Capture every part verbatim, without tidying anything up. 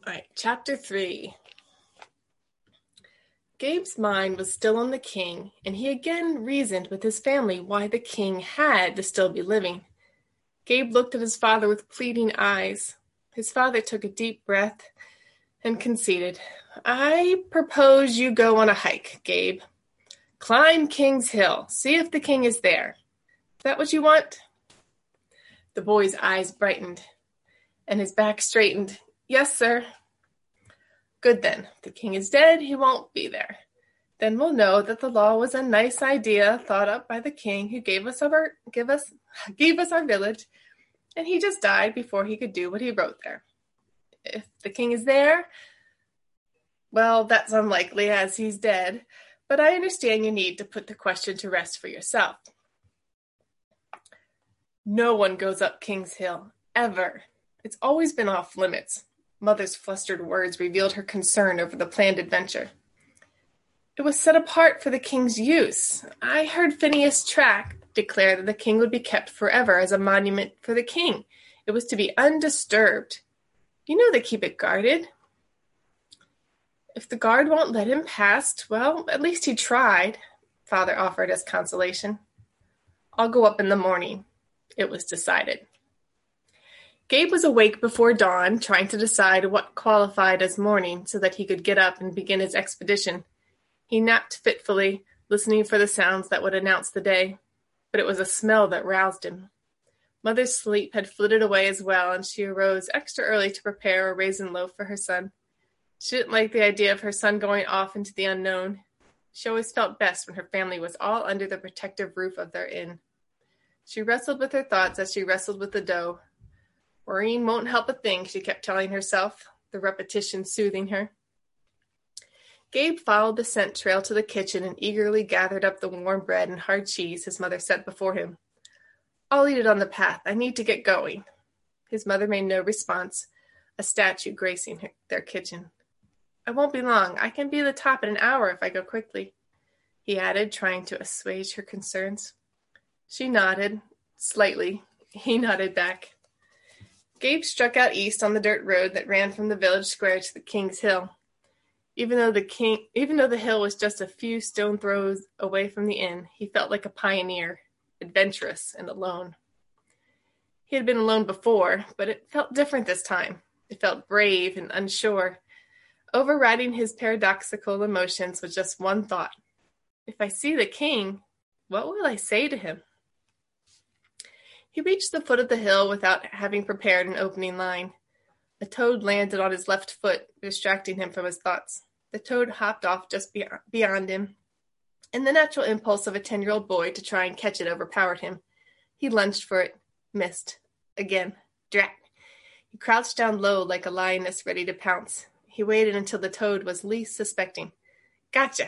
All right, chapter three. Gabe's mind was still on the king, and he again reasoned with his family why the king had to still be living. Gabe looked at his father with pleading eyes. His father took a deep breath and conceded. I propose you go on a hike, Gabe. Climb King's Hill. See if the king is there. Is that what you want? The boy's eyes brightened, and his back straightened. Yes, sir. Good then. If the king is dead, he won't be there. Then we'll know that the law was a nice idea thought up by the king who gave us our give us gave us our village, and he just died before he could do what he wrote there. If the king is there, well, that's unlikely as he's dead, but I understand you need to put the question to rest for yourself. No one goes up King's Hill, ever. It's always been off limits. Mother's flustered words revealed her concern over the planned adventure. It was set apart for the king's use. I heard Phineas Track declare that the king would be kept forever as a monument for the king. It was to be undisturbed. You know they keep it guarded. If the guard won't let him past, well, at least he tried, Father offered as consolation. I'll go up in the morning. It was decided. Gabe was awake before dawn, trying to decide what qualified as morning so that he could get up and begin his expedition. He napped fitfully, listening for the sounds that would announce the day, but it was a smell that roused him. Mother's sleep had flitted away as well, and she arose extra early to prepare a raisin loaf for her son. She didn't like the idea of her son going off into the unknown. She always felt best when her family was all under the protective roof of their inn. She wrestled with her thoughts as she wrestled with the dough. Worrying won't help a thing, she kept telling herself, the repetition soothing her. Gabe followed the scent trail to the kitchen and eagerly gathered up the warm bread and hard cheese his mother set before him. I'll eat it on the path. I need to get going. His mother made no response, a statue gracing her, their kitchen. I won't be long. I can be at the top in an hour if I go quickly, he added, trying to assuage her concerns. She nodded, slightly. He nodded back. Gabe struck out east on the dirt road that ran from the village square to the King's Hill. Even though the king, even though the hill was just a few stone throws away from the inn, he felt like a pioneer, adventurous and alone. He had been alone before, but it felt different this time. It felt brave and unsure. Overriding his paradoxical emotions was just one thought. If I see the king, what will I say to him? He reached the foot of the hill without having prepared an opening line. A toad landed on his left foot, distracting him from his thoughts. The toad hopped off just beyond him, and the natural impulse of a ten-year-old boy to try and catch it overpowered him. He lunged for it, missed. Again. Drat. He crouched down low like a lioness ready to pounce. He waited until the toad was least suspecting. Gotcha!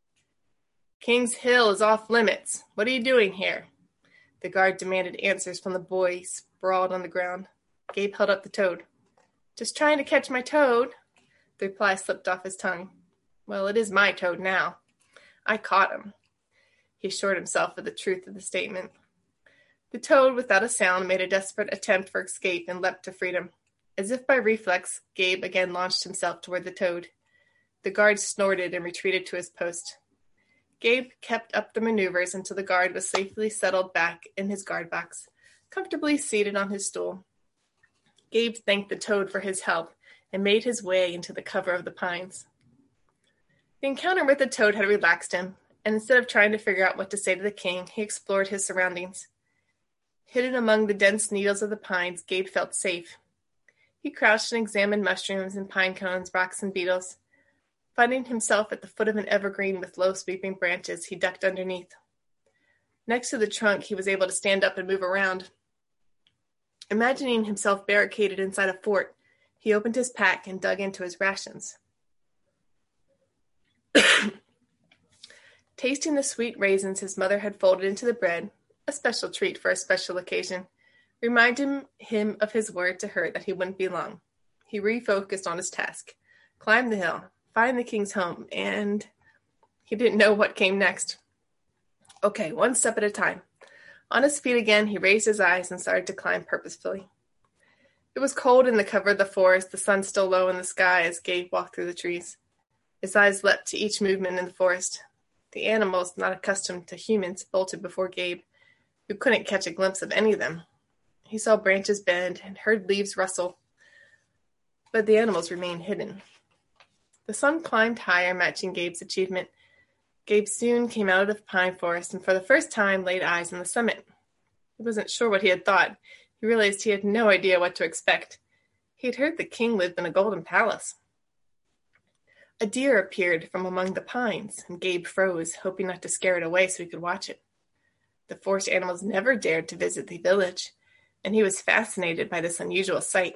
King's Hill is off limits. What are you doing here? The guard demanded answers from the boy sprawled on the ground. Gabe held up the toad. Just trying to catch my toad. The reply slipped off his tongue. Well, it is my toad now. I caught him. He assured himself of the truth of the statement. The toad, without a sound, made a desperate attempt for escape and leapt to freedom. As if by reflex, Gabe again launched himself toward the toad. The guard snorted and retreated to his post. Gabe kept up the maneuvers until the guard was safely settled back in his guard box, comfortably seated on his stool. Gabe thanked the toad for his help and made his way into the cover of the pines. The encounter with the toad had relaxed him, and instead of trying to figure out what to say to the king, he explored his surroundings. Hidden among the dense needles of the pines, Gabe felt safe. He crouched and examined mushrooms and pine cones, rocks and beetles. Finding himself at the foot of an evergreen with low sweeping branches, he ducked underneath. Next to the trunk, he was able to stand up and move around. Imagining himself barricaded inside a fort, he opened his pack and dug into his rations. Tasting the sweet raisins his mother had folded into the bread, a special treat for a special occasion, reminded him of his word to her that he wouldn't be long. He refocused on his task, climbed the hill, find the king's home, and he didn't know what came next. Okay, one step at a time. On his feet again, he raised his eyes and started to climb purposefully. It was cold in the cover of the forest, the sun still low in the sky as Gabe walked through the trees. His eyes leapt to each movement in the forest. The animals, not accustomed to humans, bolted before Gabe, who couldn't catch a glimpse of any of them. He saw branches bend and heard leaves rustle, but the animals remained hidden. The sun climbed higher, matching Gabe's achievement. Gabe soon came out of the pine forest and for the first time laid eyes on the summit. He wasn't sure what he had thought. He realized he had no idea what to expect. He had heard the king lived in a golden palace. A deer appeared from among the pines, and Gabe froze, hoping not to scare it away so he could watch it. The forest animals never dared to visit the village, and he was fascinated by this unusual sight.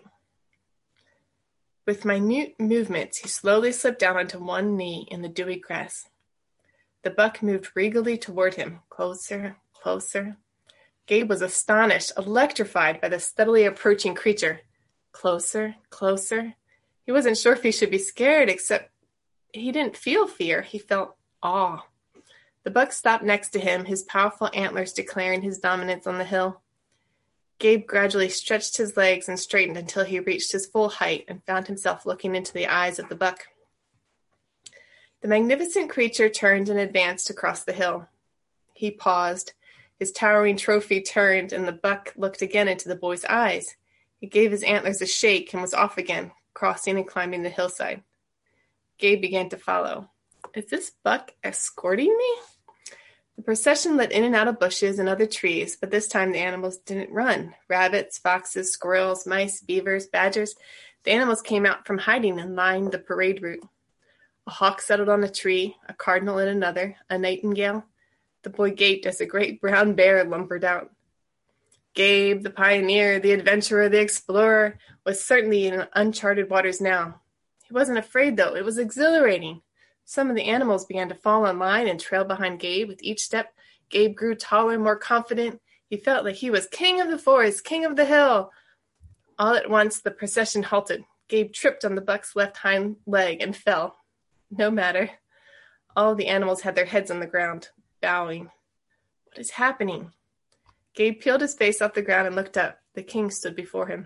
With minute movements, he slowly slipped down onto one knee in the dewy grass. The buck moved regally toward him, closer, closer. Gabe was astonished, electrified by the steadily approaching creature. Closer, closer. He wasn't sure if he should be scared, except he didn't feel fear. He felt awe. The buck stopped next to him, his powerful antlers declaring his dominance on the hill. Gabe gradually stretched his legs and straightened until he reached his full height and found himself looking into the eyes of the buck. The magnificent creature turned and advanced across the hill. He paused. His towering trophy turned, and the buck looked again into the boy's eyes. He gave his antlers a shake and was off again, crossing and climbing the hillside. Gabe began to follow. Is this buck escorting me? The procession led in and out of bushes and other trees, but this time the animals didn't run. Rabbits, foxes, squirrels, mice, beavers, badgers. The animals came out from hiding and lined the parade route. A hawk settled on a tree, a cardinal in another, a nightingale. The boy gaped as a great brown bear lumbered out. Gabe, the pioneer, the adventurer, the explorer, was certainly in uncharted waters now. He wasn't afraid, though. It was exhilarating. Some of the animals began to fall in line and trail behind Gabe. With each step, Gabe grew taller, more confident. He felt like he was king of the forest, king of the hill. All at once, the procession halted. Gabe tripped on the buck's left hind leg and fell. No matter. All the animals had their heads on the ground, bowing. What is happening? Gabe peeled his face off the ground and looked up. The king stood before him.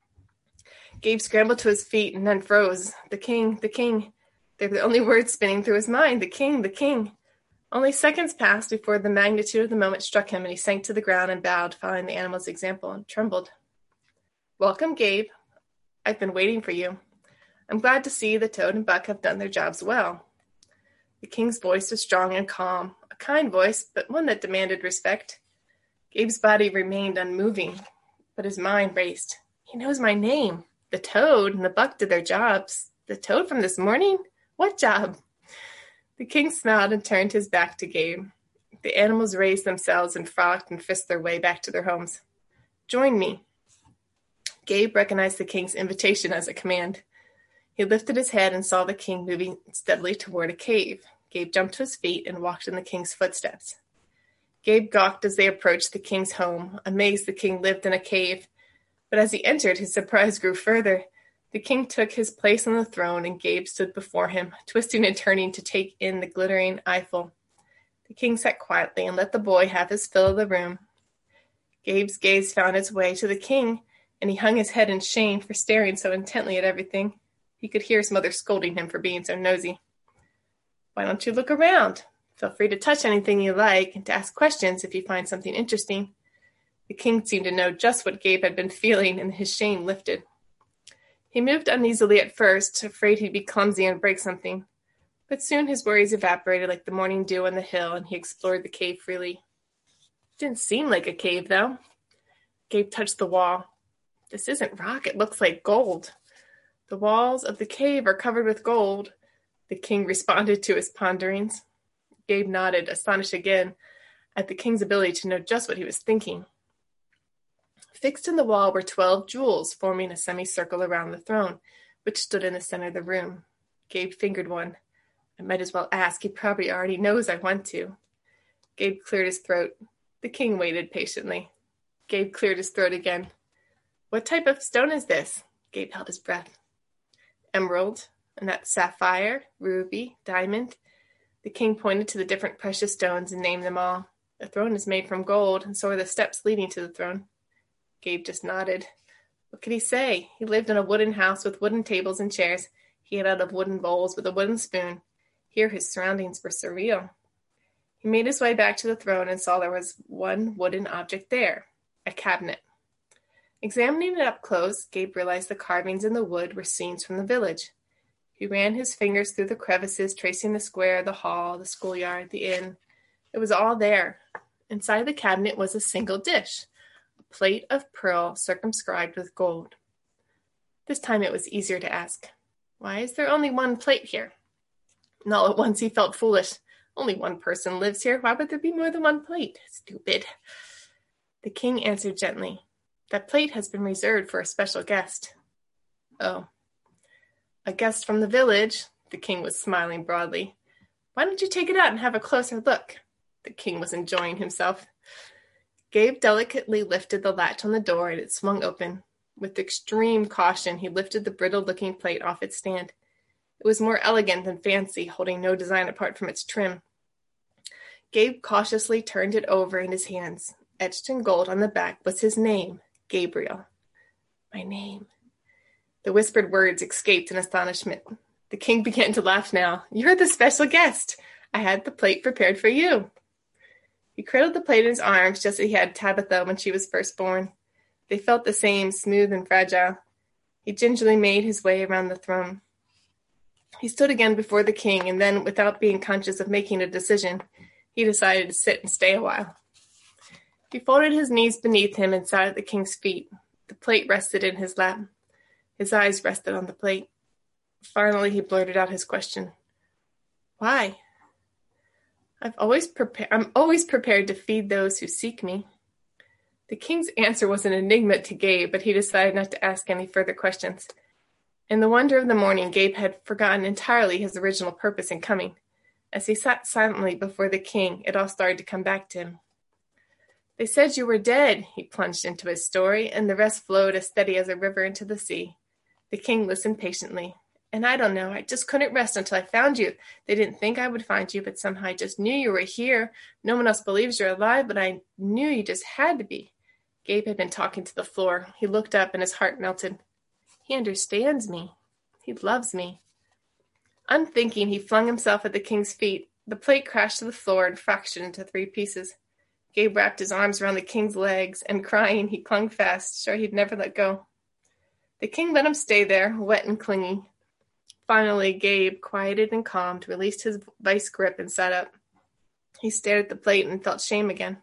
Gabe scrambled to his feet and then froze. The king, the king. They were the only words spinning through his mind. The king, the king. Only seconds passed before the magnitude of the moment struck him, and he sank to the ground and bowed, following the animal's example, and trembled. Welcome, Gabe. I've been waiting for you. I'm glad to see the toad and buck have done their jobs well. The king's voice was strong and calm, a kind voice, but one that demanded respect. Gabe's body remained unmoving, but his mind raced. He knows my name. The toad and the buck did their jobs. The toad from this morning? What job? The king smiled and turned his back to Gabe. The animals raised themselves and frolicked and frisked their way back to their homes. Join me. Gabe recognized the king's invitation as a command. He lifted his head and saw the king moving steadily toward a cave. Gabe jumped to his feet and walked in the king's footsteps. Gabe gawked as they approached the king's home, amazed the king lived in a cave. But as he entered, his surprise grew further. The king took his place on the throne, and Gabe stood before him, twisting and turning to take in the glittering Eiffel. The king sat quietly and let the boy have his fill of the room. Gabe's gaze found its way to the king, and he hung his head in shame for staring so intently at everything. He could hear his mother scolding him for being so nosy. Why don't you look around? Feel free to touch anything you like and to ask questions if you find something interesting. The king seemed to know just what Gabe had been feeling, and his shame lifted. He moved uneasily at first, afraid he'd be clumsy and break something. But soon his worries evaporated like the morning dew on the hill, and he explored the cave freely. It didn't seem like a cave, though. Gabe touched the wall. This isn't rock, it looks like gold. The walls of the cave are covered with gold. The king responded to his ponderings. Gabe nodded, astonished again at the king's ability to know just what he was thinking. Fixed in the wall were twelve jewels, forming a semicircle around the throne, which stood in the center of the room. Gabe fingered one. I might as well ask. He probably already knows I want to. Gabe cleared his throat. The king waited patiently. Gabe cleared his throat again. What type of stone is this? Gabe held his breath. Emerald, and that's sapphire, ruby, diamond. The king pointed to the different precious stones and named them all. The throne is made from gold, and so are the steps leading to the throne. Gabe just nodded. What could he say? He lived in a wooden house with wooden tables and chairs. He ate out of wooden bowls with a wooden spoon. Here his surroundings were surreal. He made his way back to the throne and saw there was one wooden object there, a cabinet. Examining it up close, Gabe realized the carvings in the wood were scenes from the village. He ran his fingers through the crevices, tracing the square, the hall, the schoolyard, the inn. It was all there. Inside the cabinet was a single dish, a plate of pearl circumscribed with gold. This time it was easier to ask, "Why is there only one plate here?" And all at once he felt foolish. Only one person lives here. Why would there be more than one plate? Stupid. The king answered gently, "That plate has been reserved for a special guest." "Oh, a guest from the village?" The king was smiling broadly. "Why don't you take it out and have a closer look?" The king was enjoying himself. Gabe delicately lifted the latch on the door and it swung open. With extreme caution, he lifted the brittle-looking plate off its stand. It was more elegant than fancy, holding no design apart from its trim. Gabe cautiously turned it over in his hands. Etched in gold on the back was his name, Gabriel. "My name." The whispered words escaped in astonishment. The king began to laugh now. "You're the special guest. I had the plate prepared for you." He cradled the plate in his arms just as he had Tabitha when she was first born. They felt the same, smooth and fragile. He gingerly made his way around the throne. He stood again before the king, and then, without being conscious of making a decision, he decided to sit and stay a while. He folded his knees beneath him and sat at the king's feet. The plate rested in his lap. His eyes rested on the plate. Finally, he blurted out his question. "Why?" I've always prepared. I'm always prepared to feed those who seek me." The king's answer was an enigma to Gabe, but he decided not to ask any further questions. In the wonder of the morning, Gabe had forgotten entirely his original purpose in coming. As he sat silently before the king, it all started to come back to him. "They said you were dead," he plunged into his story, and the rest flowed as steady as a river into the sea. The king listened patiently. "And I don't know, I just couldn't rest until I found you. They didn't think I would find you, but somehow I just knew you were here. No one else believes you're alive, but I knew you just had to be." Gabe had been talking to the floor. He looked up and his heart melted. He understands me. He loves me. Unthinking, he flung himself at the king's feet. The plate crashed to the floor and fractured into three pieces. Gabe wrapped his arms around the king's legs, and crying, he clung fast, sure he'd never let go. The king let him stay there, wet and clingy. Finally, Gabe, quieted and calmed, released his vice grip and sat up. He stared at the plate and felt shame again.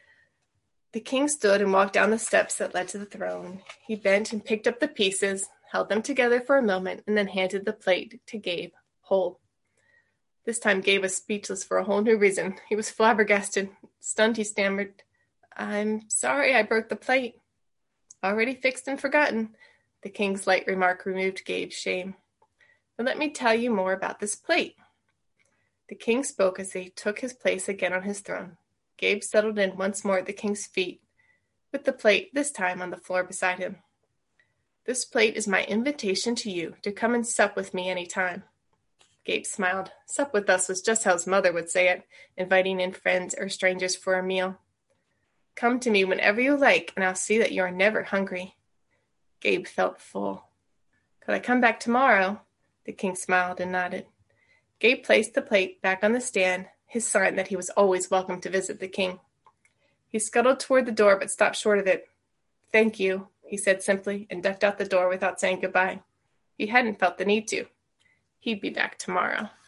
The king stood and walked down the steps that led to the throne. He bent and picked up the pieces, held them together for a moment, and then handed the plate to Gabe, whole. This time Gabe was speechless for a whole new reason. He was flabbergasted. Stunned, he stammered, "I'm sorry I broke the plate." "Already fixed and forgotten." The king's light remark removed Gabe's shame. "But let me tell you more about this plate." The king spoke as he took his place again on his throne. Gabe settled in once more at the king's feet, with the plate this time on the floor beside him. "This plate is my invitation to you to come and sup with me any time." Gabe smiled. Sup with us was just how his mother would say it, inviting in friends or strangers for a meal. "Come to me whenever you like, and I'll see that you are never hungry." Gabe felt full. "Could I come back tomorrow?" The king smiled and nodded. Gabe placed the plate back on the stand, his sign that he was always welcome to visit the king. He scuttled toward the door but stopped short of it. "Thank you," he said simply, and ducked out the door without saying goodbye. He hadn't felt the need to. He'd be back tomorrow.